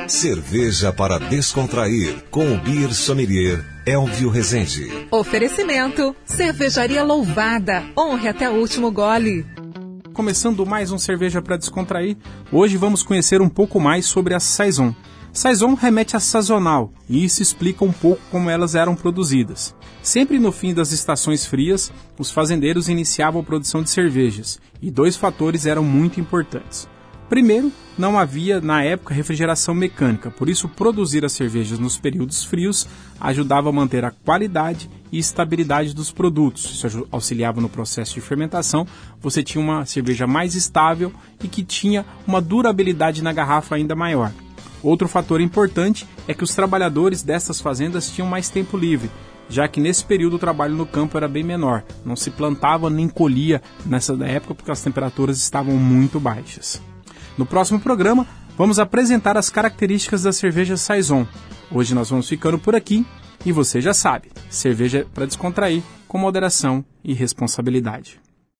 Cerveja para descontrair, com o Beer Sommelier Elvio Rezende. Oferecimento, Cervejaria Louvada, honre até o último gole. Começando mais um Cerveja para Descontrair, hoje vamos conhecer um pouco mais sobre a Saison. Saison remete a sazonal, e isso explica um pouco como elas eram produzidas. Sempre no fim das estações frias, os fazendeiros iniciavam a produção de cervejas, e dois fatores eram muito importantes. Primeiro, não havia na época refrigeração mecânica, por isso produzir as cervejas nos períodos frios ajudava a manter a qualidade e estabilidade dos produtos. Isso auxiliava no processo de fermentação, você tinha uma cerveja mais estável e que tinha uma durabilidade na garrafa ainda maior. Outro fator importante é que os trabalhadores dessas fazendas tinham mais tempo livre, já que nesse período o trabalho no campo era bem menor, não se plantava nem colhia nessa época porque as temperaturas estavam muito baixas. No próximo programa, vamos apresentar as características da cerveja Saison. Hoje nós vamos ficando por aqui e você já sabe, cerveja para descontrair com moderação e responsabilidade.